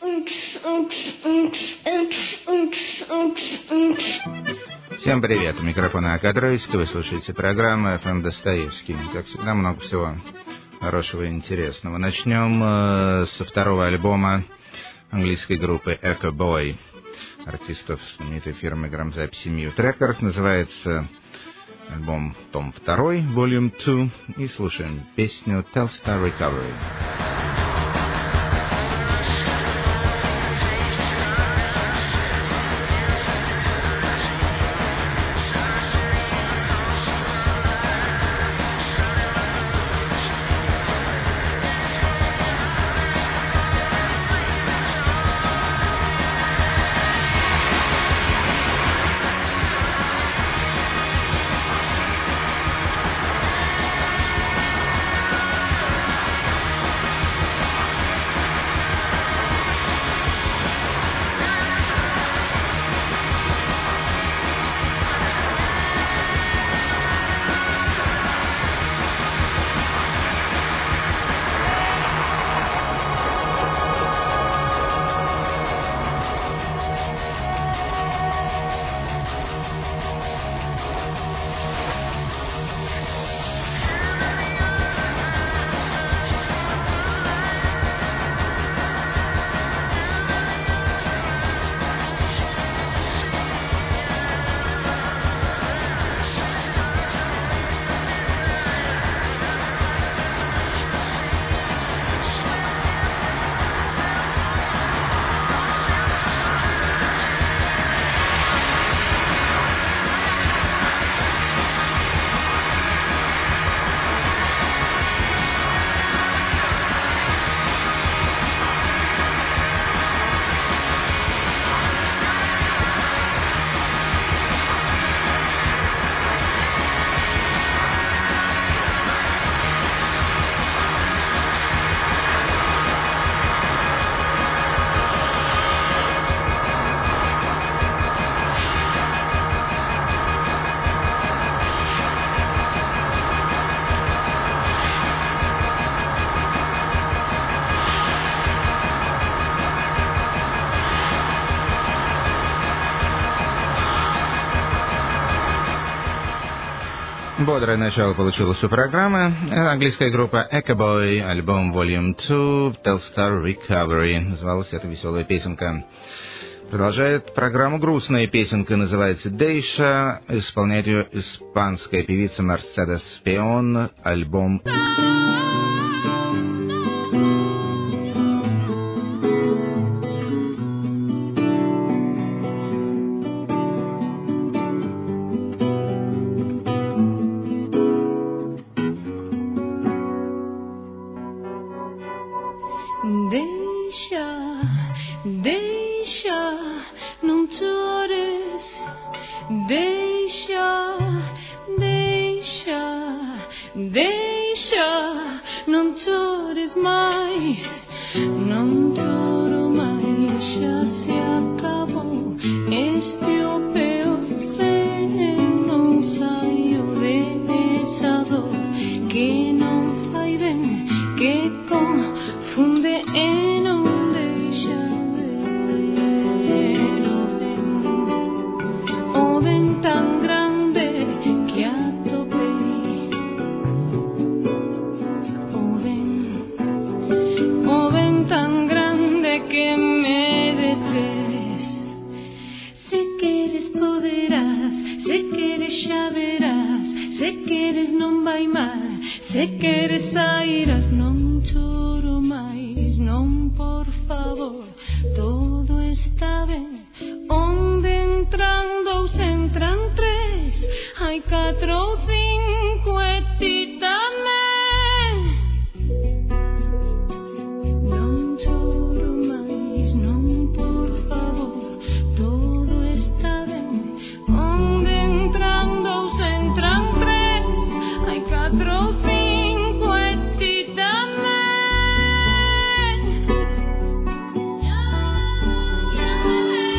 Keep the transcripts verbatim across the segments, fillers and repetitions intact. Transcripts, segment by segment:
Всем привет, у микрофона Акадровский, вы слушаете программу эф эм Достоевский. Как всегда, много всего хорошего и интересного. Начнем э, со второго альбома английской группы Echo Boy, артистов знаменитой фирмы грамзаписи Mute Records. Называется альбом Том два, Volume два, и слушаем песню Telstar Recovery. Бодрое начало получилось у программы. Английская группа Echo Boy, альбом Volume два, Telstar Recovery. Называлась эта веселая песенка. Продолжает программу грустная песенка, называется Дейша. Исполняет ее испанская певица Mercedes Peón, альбом... Yeah.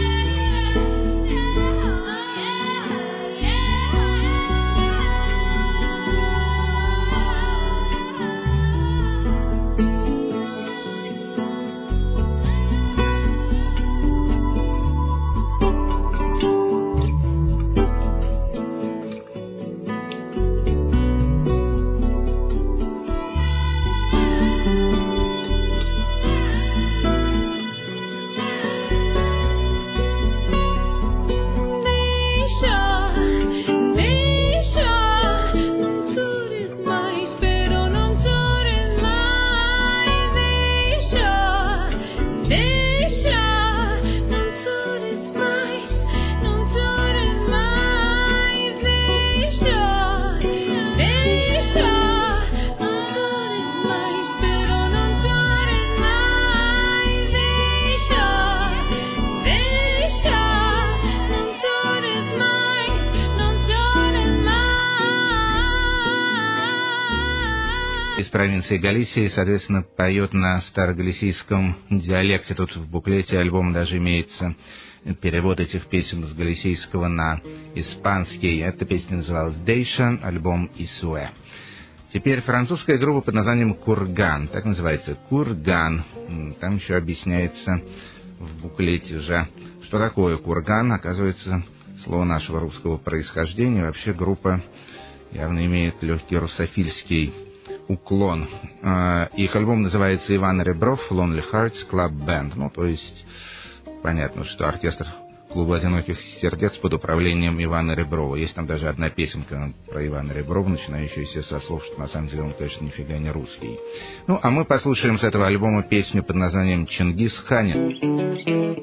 провинции Галисии, соответственно, поет на старогалисийском диалекте. Тут в буклете альбома даже имеется перевод этих песен с галисийского на испанский. Эта песня называлась «Дейша», альбом «Исуэ». Теперь французская группа под названием «Курган». Так называется «Курган». Там еще объясняется в буклете же, что такое курган. Оказывается, слово нашего русского происхождения. Вообще группа явно имеет легкий русофильский уклон. Их альбом называется «Иван Ребров, Lonely Hearts Club Band». Ну, то есть, понятно, что оркестр клуба «Одиноких сердец» под управлением Ивана Реброва. Есть там даже одна песенка про Ивана Реброва, начинающаяся со слов, что на самом деле он, конечно, нифига не русский. Ну, а мы послушаем с этого альбома песню под названием «Чингис Ханин».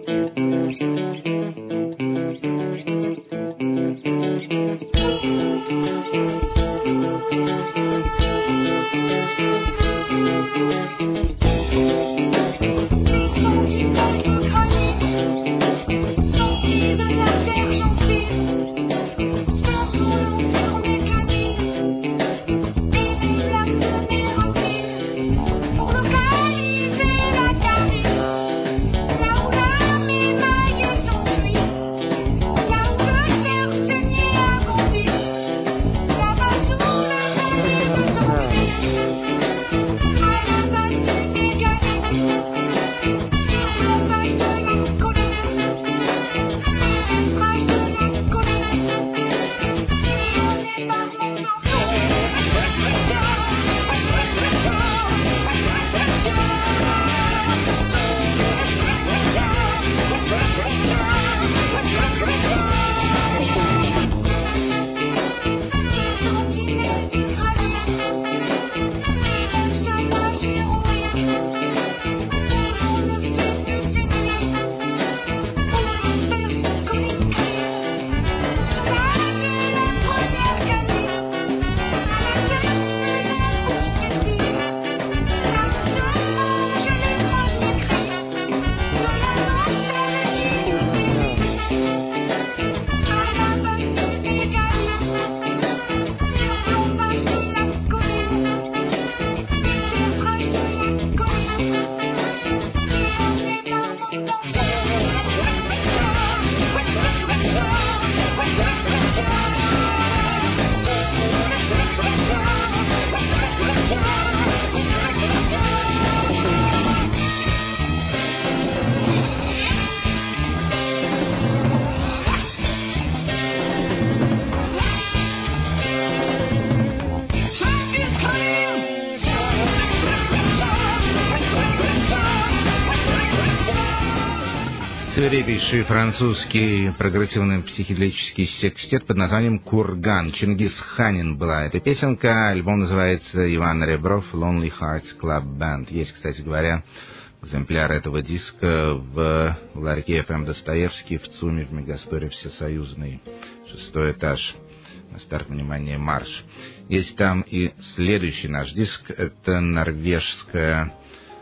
Свирепейший французский прогрессивный психоделический секстет под названием «Курган». Чингис Ханин была эта песенка. Альбом называется «Иван Ребров, Lonely Hearts Club Band». Есть, кстати говоря, экземпляр этого диска в ларьке эф эм Достоевский в ЦУМе в Мегасторе Всесоюзный. Шестой этаж. На старт, внимание, марш. Есть там и следующий наш диск. Это норвежская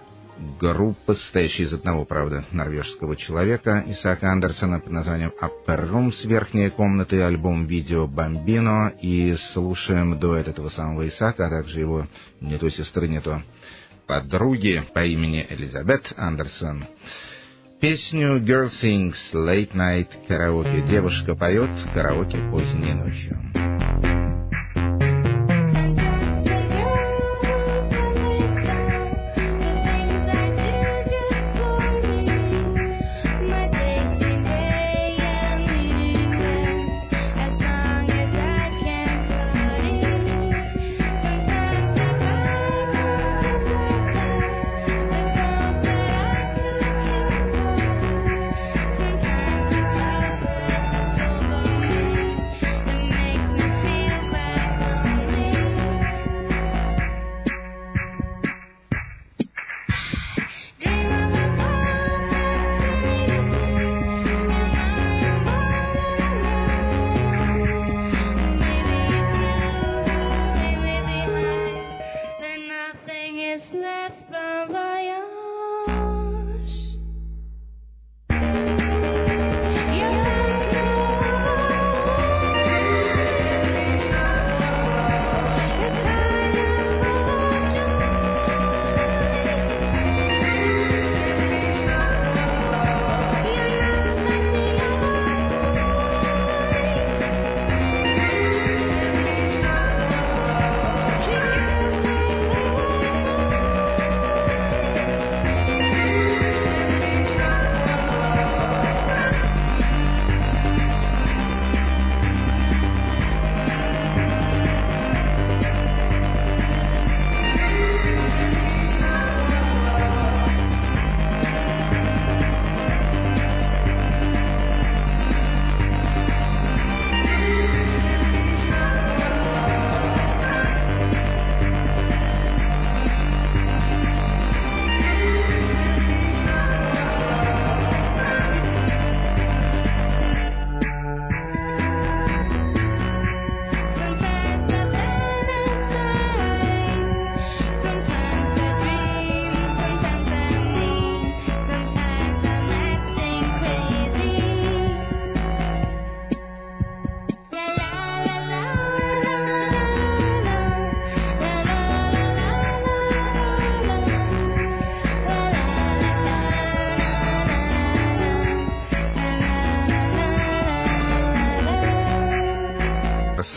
группа, состоящая из одного, правда, норвежского человека, Исаака Андерсона, под названием Upper Room, с верхней комнаты, альбом «Видео Бомбино». И слушаем дуэт этого самого Исаака, а также его не то сестры, не то подруги по имени Элизабет Андерсон. Песню «Girl Sings Late Night Karaoke». Девушка поет караоке поздней ночью. Feel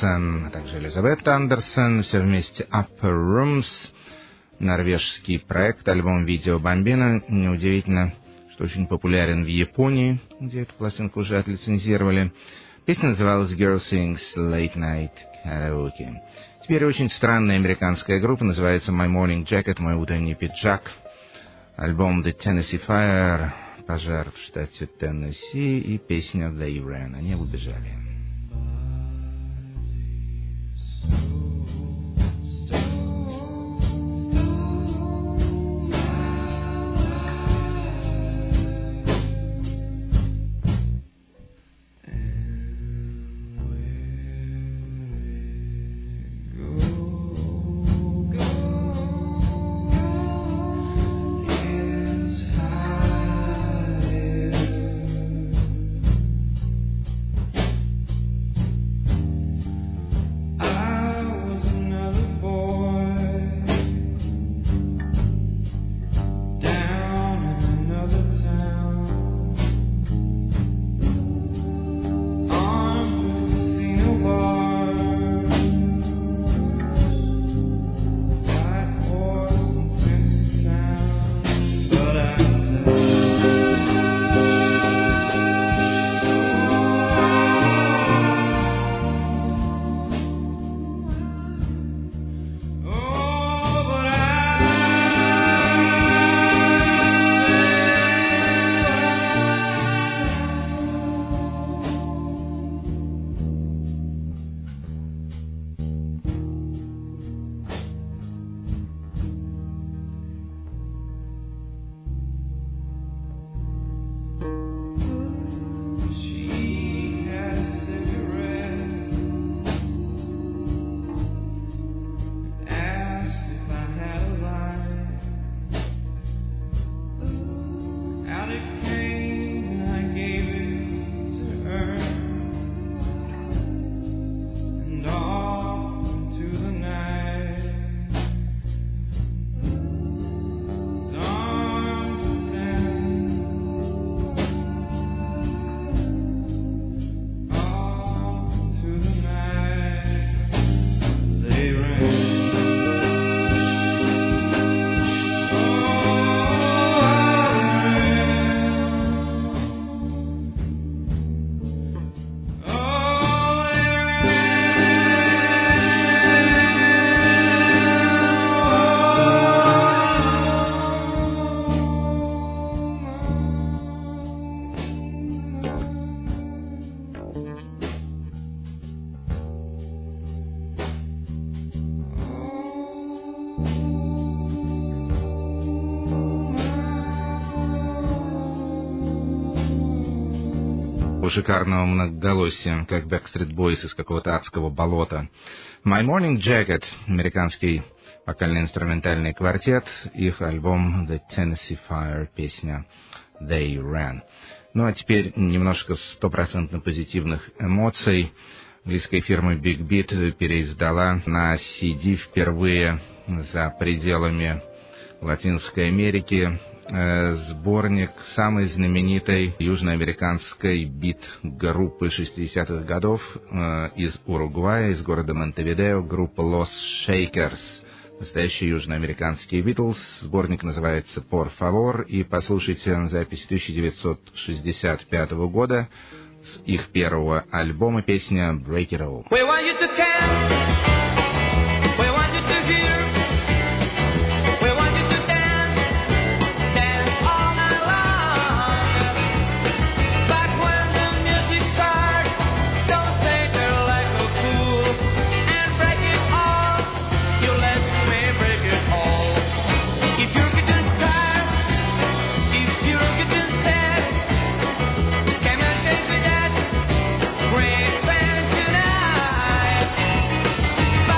Андерсон, а также Элизабет Андерсон, все вместе Upper Rooms, норвежский проект, альбом «Видео Бомбина». Неудивительно, что очень популярен в Японии, где эту пластинку уже отлицензировали. Песня называлась «Girl Sings Late Night Karaoke». Теперь очень странная американская группа, называется «My Morning Jacket», «Мой утренний пиджак». Альбом «The Tennessee Fire», «Пожар в штате Теннесси» и песня «They Ran», «Они убежали». Шикарного многоголосия, как Backstreet Boys из какого-то адского болота. My Morning Jacket, американский вокально-инструментальный квартет, их альбом The Tennessee Fire, песня They Ran. Ну а теперь немножко стопроцентно позитивных эмоций. Английская фирма Big Beat переиздала на си ди впервые за пределами Латинской Америки сборник самой знаменитой южноамериканской бит-группы шестидесятых годов из Уругвая, из города Монтевидео, группа Los Shakers. Настоящие южноамериканские Битлз. Сборник называется «Por Favor», и послушайте запись тысяча девятьсот шестьдесят пятого года с их первого альбома, песня «Break It All». Bye.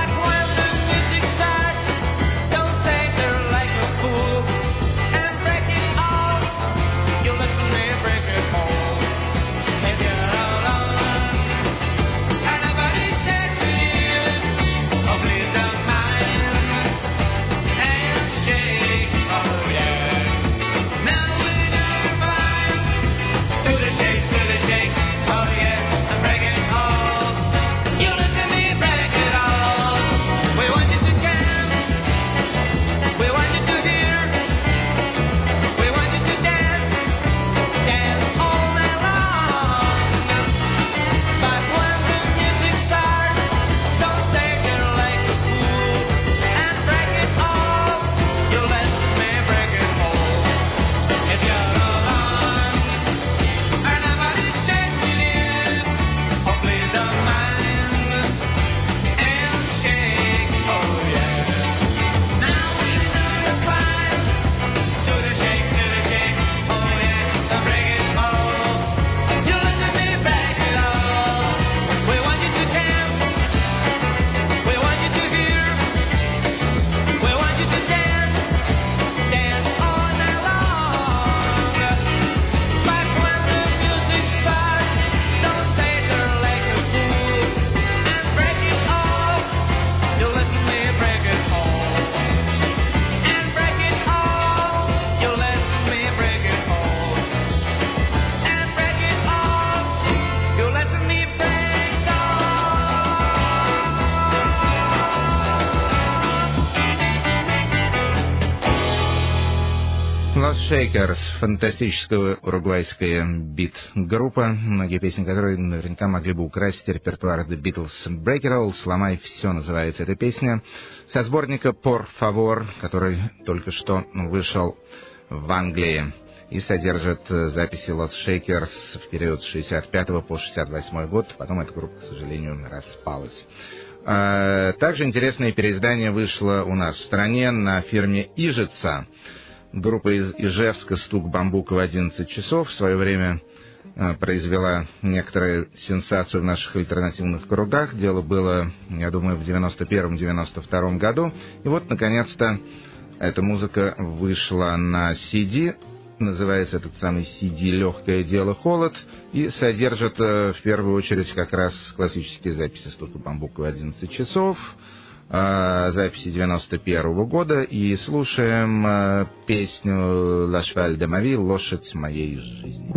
Shakers, фантастическая уругвайская бит-группа, многие песни которой наверняка могли бы украсить репертуар The Beatles. Break It All, сломай все, называется эта песня, со сборника Por Favor, который только что вышел в Англии и содержит записи Los Shakers в период с шестьдесят пятого по шестьдесят восьмой год, потом эта группа, к сожалению, распалась. Также интересное переиздание вышло у нас в стране на фирме Ижица. Группа из Ижевска «Стук бамбука в одиннадцать часов» в свое время произвела некоторую сенсацию в наших альтернативных кругах. Дело было, я думаю, в девяносто первом — девяносто втором году. И вот, наконец-то, эта музыка вышла на си ди. Называется этот самый си ди «Легкое дело холод» и содержит в первую очередь как раз классические записи «Стука бамбука в одиннадцать часов», записи девяносто первого года, и слушаем песню «La Cheval de ma vie», «Лошадь моей жизни».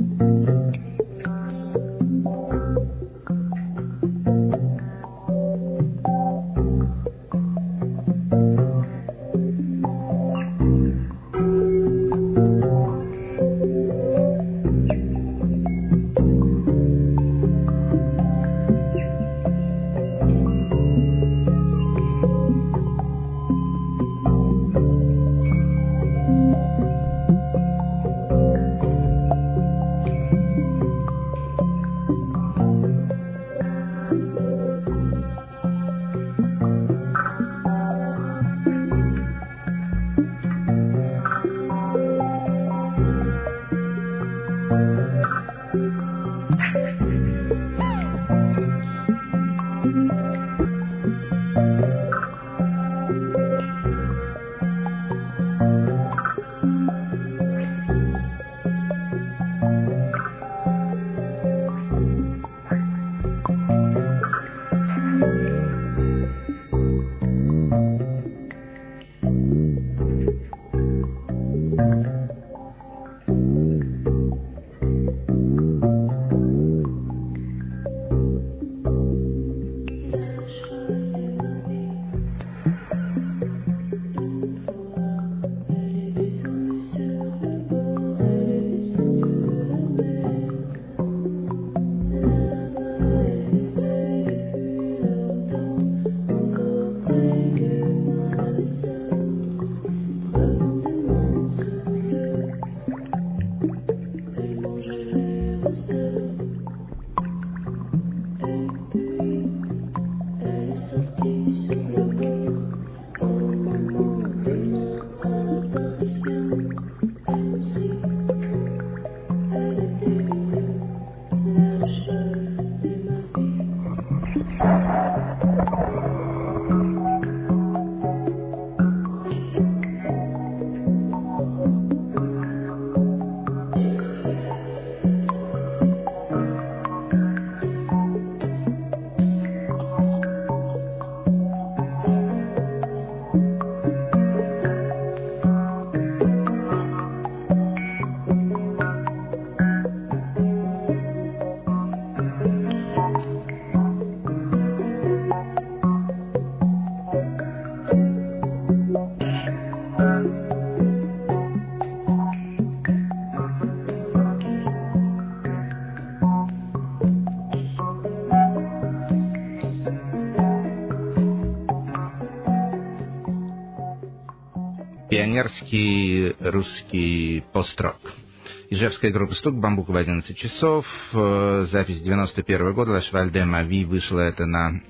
Пионерский русский пост-рок. Ижевская группа «Стук бамбука в одиннадцать часов». Запись девяносто первого года. «La Cheval de ma vie». Вышло это на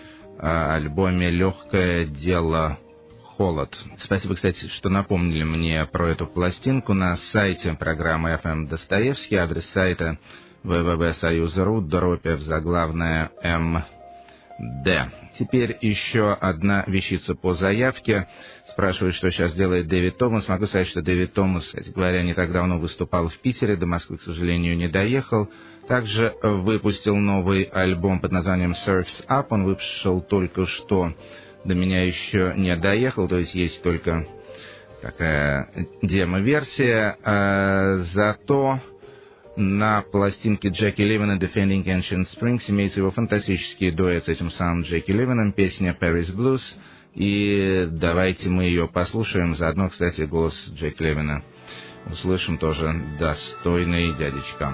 альбоме «Легкое дело холод». Спасибо, кстати, что напомнили мне про эту пластинку. На сайте программы эф эм Достоевский. Адрес сайта вэ вэ вэ точка союз точка ру, дробь заглавная эм дэ. Теперь еще одна вещица по заявке. Спрашивают, что сейчас делает Дэвид Томас. Могу сказать, что Дэвид Томас, кстати говоря, не так давно выступал в Питере, до Москвы, к сожалению, не доехал. Также выпустил новый альбом под названием Surf's Up. Он вышел только что, до меня еще не доехал, то есть есть только такая демо-версия. А зато на пластинке Джеки Ливена «Defending Ancient Springs» имеется его фантастический дуэт с этим самым Джеки Ливеном, песня «Paris Blues». И давайте мы ее послушаем. Заодно, кстати, голос Джеки Ливена услышим тоже достойный дядечка.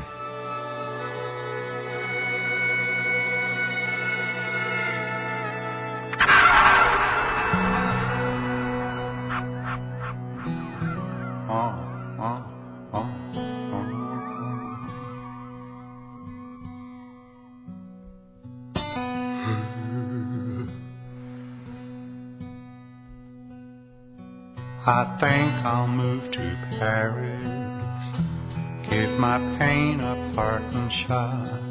I think I'll move to Paris, give my pain a parting shot.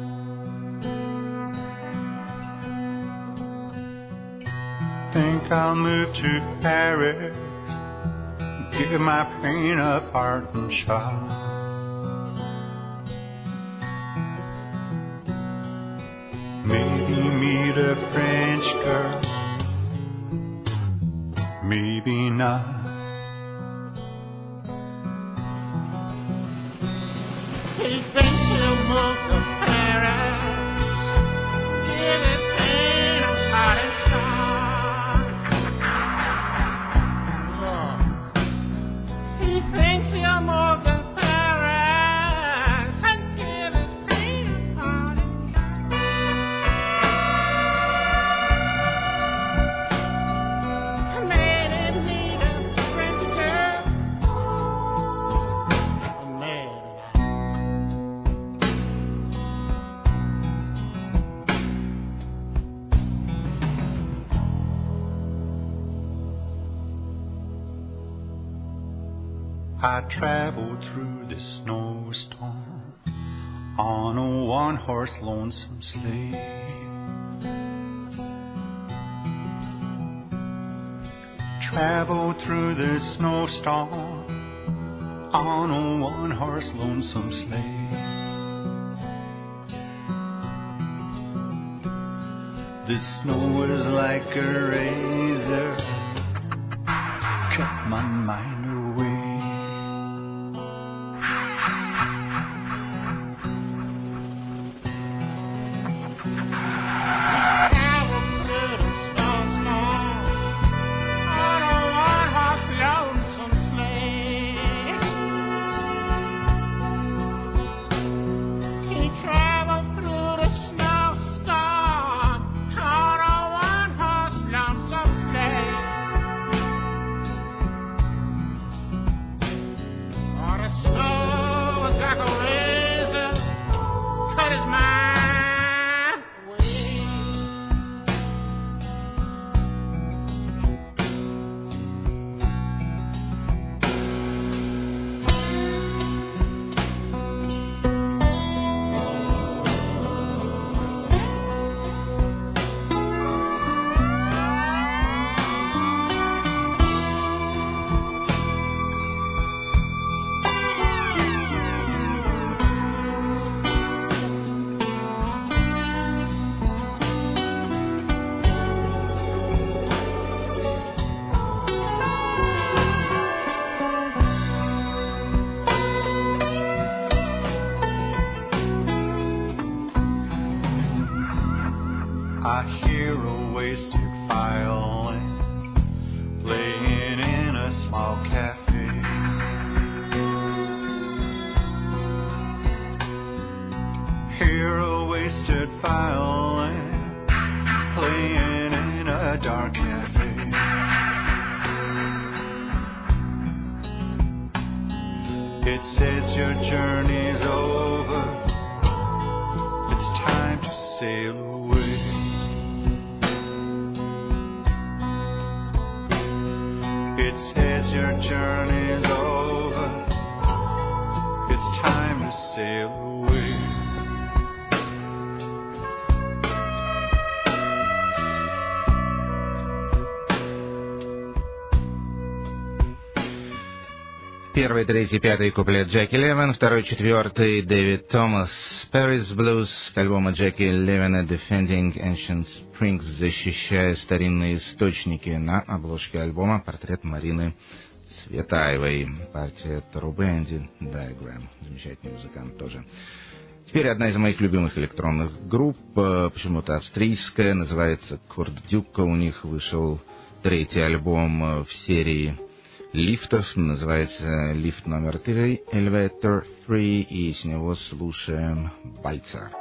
Think I'll move to Paris, give my pain a parting shot. Maybe meet a French girl, maybe not. He thinks he'll move to Paris, give his pain a parting shot. He thinks he'll move to Paris and give his pain a parting shot. Made him meet a French girl, made I traveled through the snowstorm on a one-horse lonesome sleigh. Traveled through the snowstorm on a one-horse lonesome sleigh. The snow was like a razor, cut my mind away. I hear a wasted violin playing in a small cafe. Hear a wasted violin playing in a dark cafe. It says your journey's over, it's time to sail away. It says your journey's over, it's time to sail away. Первый, третий, пятый куплет Джеки Левин, второй, четвертый Дэвид Томас. Paris Blues с альбома Джеки Левина Defending Ancient Springs, защищая старинные источники. На обложке альбома портрет Марины Цветаевой. Партия True Bandy Diagram. Замечательный музыкант тоже. Теперь одна из моих любимых электронных групп, почему-то австрийская, называется Курт Дюка. У них вышел третий альбом в серии лифтов, называется лифт номер три, Elevator три, и с него слушаем «Вальцер».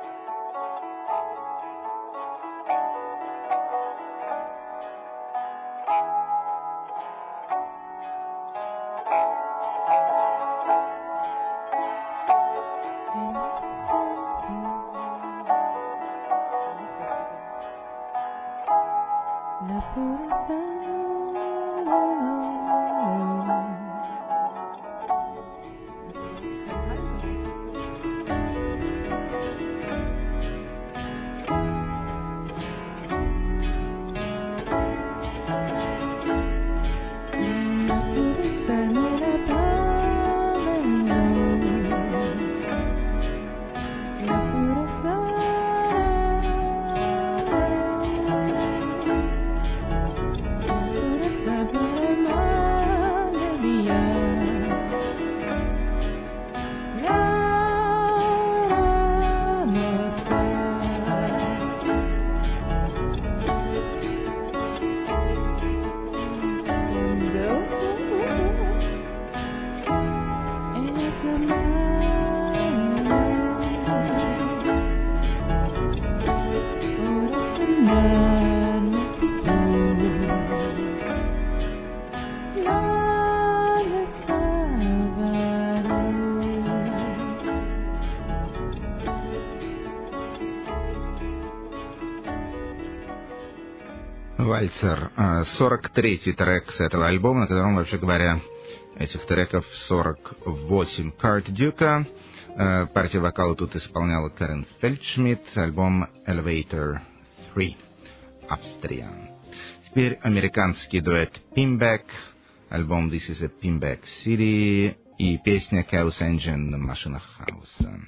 «Вальцер», сорок третий трек с этого альбома, на котором, вообще говоря, этих треков сорок восемь. Карт Дюка, партия вокала тут исполняла Карен Фельдшмидт, альбом Elevator три, Австрия. Теперь американский дуэт Pinback, альбом This is a Pinback City и песня Chaos Engine, машина хаоса.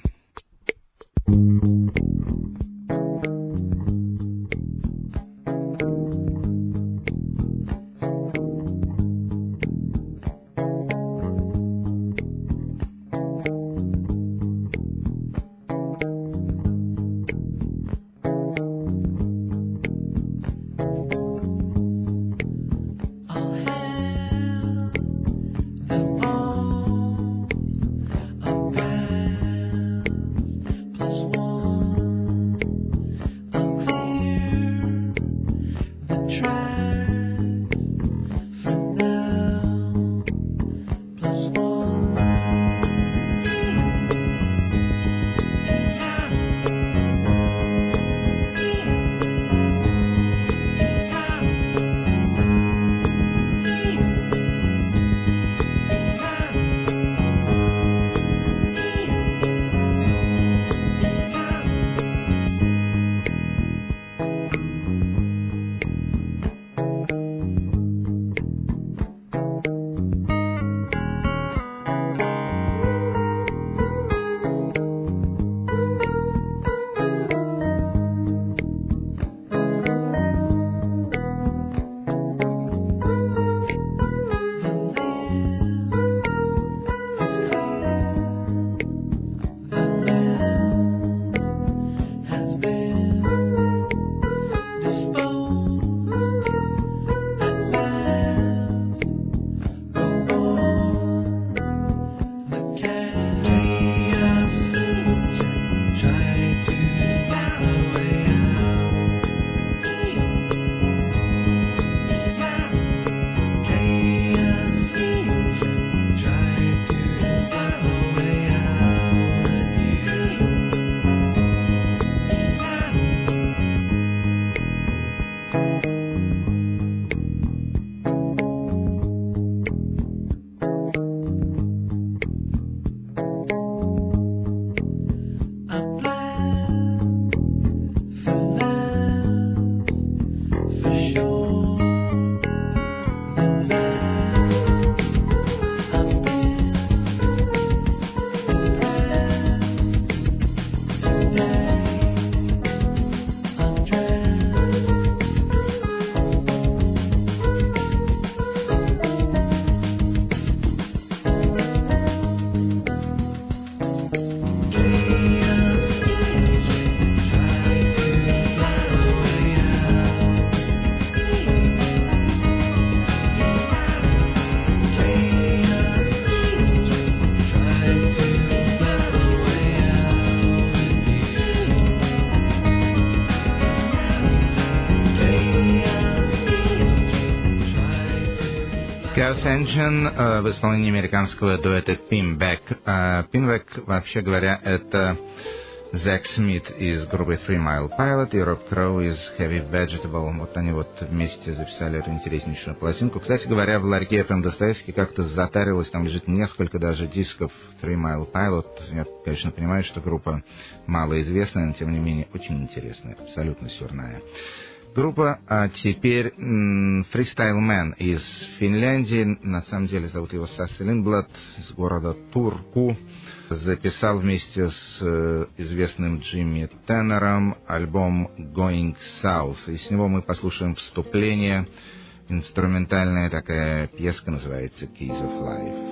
All about Chaos Engine в исполнении американского дуэта Pinback. Pinback, вообще говоря, это Зак Смит из группы Three Mile Pilot и Роб Кроу из Heavy Vegetable. Вот они вот вместе записали эту интереснейшую пластинку. Кстати говоря, в ларьке эф эм Достоевский как-то затарилось, там лежит несколько даже дисков Three Mile Pilot. Я, конечно, понимаю, что группа малоизвестная, но тем не менее очень интересная, абсолютно сюрная. Группа, а теперь м, Freestyle Man из Финляндии, на самом деле зовут его Сасси Линдблад, из города Турку, записал вместе с э, известным Джимми Теннером альбом Going South, и с него мы послушаем вступление, инструментальная такая пьеска, называется Keys of Life.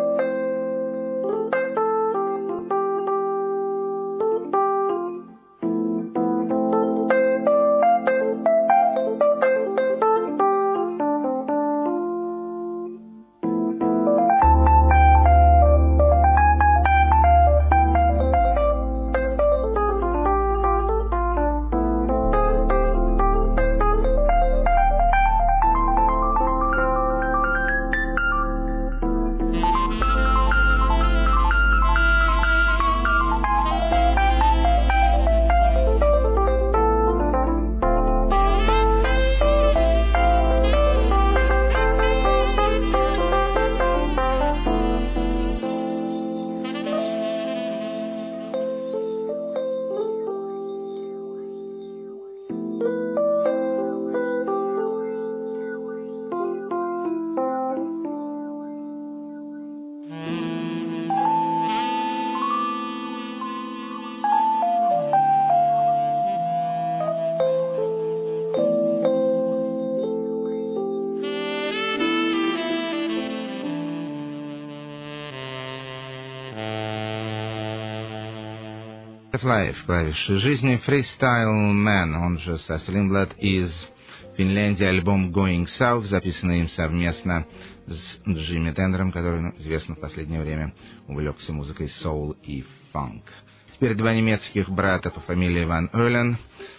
Life, клавиши жизни, Freestyle Man, он же Сасси Линдблад из Финляндии, альбом Going South, записанный им совместно с Джимми Теннером, который, ну, известно, в последнее время увлекся музыкой soul и фанк. Теперь два немецких брата по фамилии Ван Олен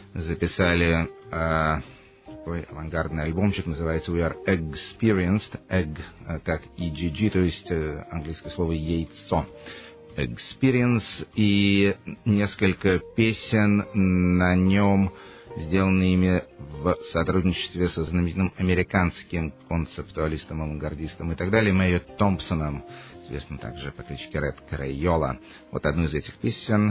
записали э, такой авангардный альбомчик, называется We Are Experienced, egg как и джи джи, то есть э, английское слово яйцо. Experience, и несколько песен на нем, сделанные ими в сотрудничестве со знаменитым американским концептуалистом, авангардистом и так далее, Мэйо Томпсоном, известным также по кличке Ред Крайола. Вот одну из этих песен.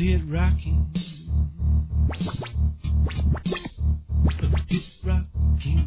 rocking.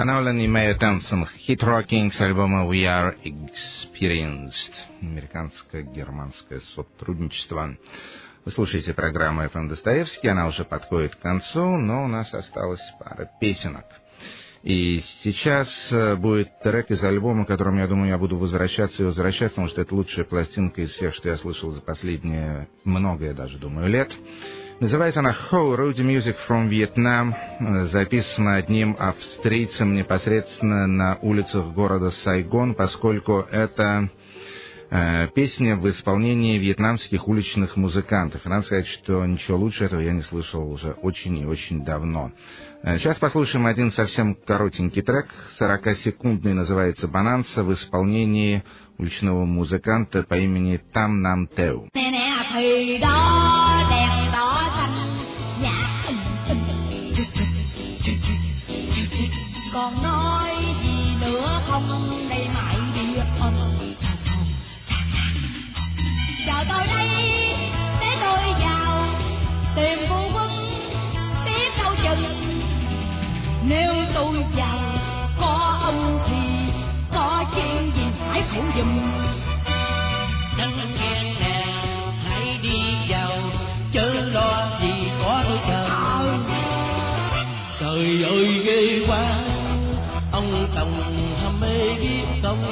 Ван Олен и Мэйо Томпсон, Hit Rocking с альбома We Are Experienced. Американско-германское сотрудничество. Вы слушаете программу эф эм Достоевский, она уже подходит к концу, но у нас осталась пара песенок. И сейчас будет трек из альбома, к которому, я думаю, я буду возвращаться и возвращаться, потому что это лучшая пластинка из всех, что я слышал за последние много, я даже думаю, лет. Называется она Ho, Road Music from Vietnam, записана одним австрийцем непосредственно на улицах города Сайгон, поскольку это э, песня в исполнении вьетнамских уличных музыкантов. И надо сказать, что ничего лучше этого я не слышал уже очень и очень давно. Сейчас послушаем один совсем коротенький трек, сорокасекундный, называется «Bonanza», в исполнении уличного музыканта по имени Там Нам Теу. Còn nói gì nữa không đây mãi đi ôm chờ tôi đây để tôi vào tìm phu quân biết đâu chừng nếu tôi vào có ông thì có chuyện gì phải phụ giùm nắng nghe nè hãy đi vào chớ lo gì có tôi chờ trời ơi ghê quá ông chồng hầm mê biết không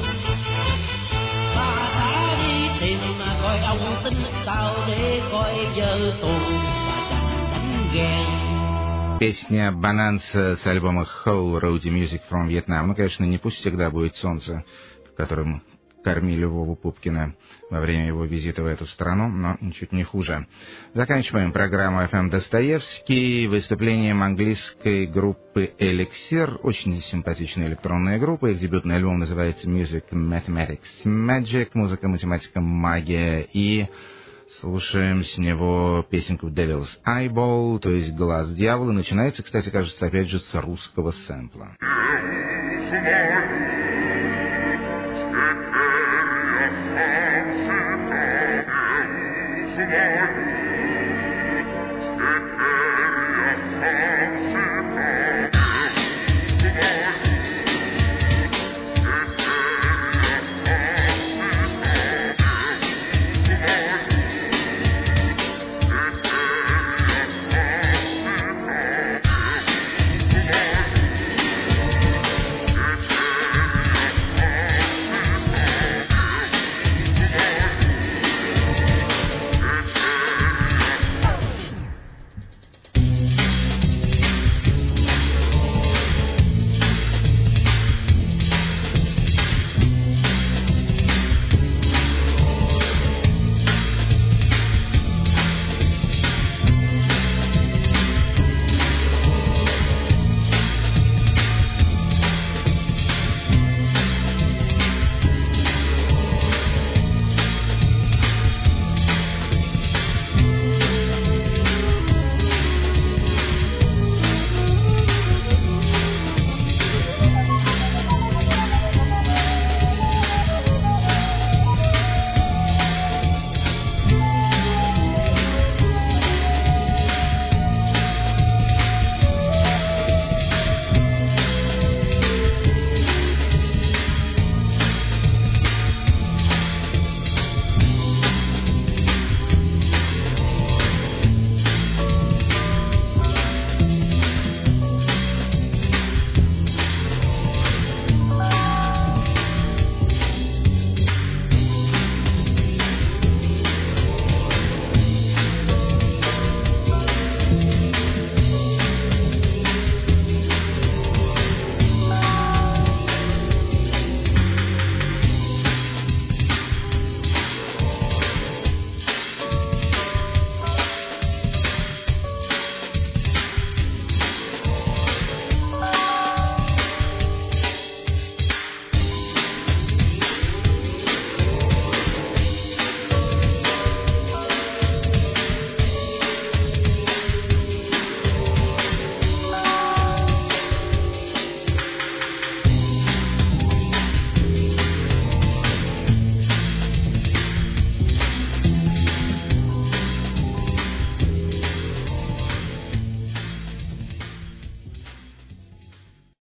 ta đã đi tìm mà coi ông tính sao để coi vợ tôi và chẳng đánh ghen. Песня «Bonanza» с альбома Ho, Road Music from Vietnam. Ну, конечно, не пусть всегда будет солнце, в котором кормили Вову Пупкина во время его визита в эту страну, но ничуть не хуже. Заканчиваем программу эф эм Достоевский выступлением английской группы Elixir. Очень симпатичная электронная группа. Их дебютный альбом называется Music Mathematics Magic. Музыка, математика, магия. И слушаем с него песенку Devil's Eyeball, то есть «Глаз дьявола». Начинается, кстати, кажется, опять же с русского сэмпла.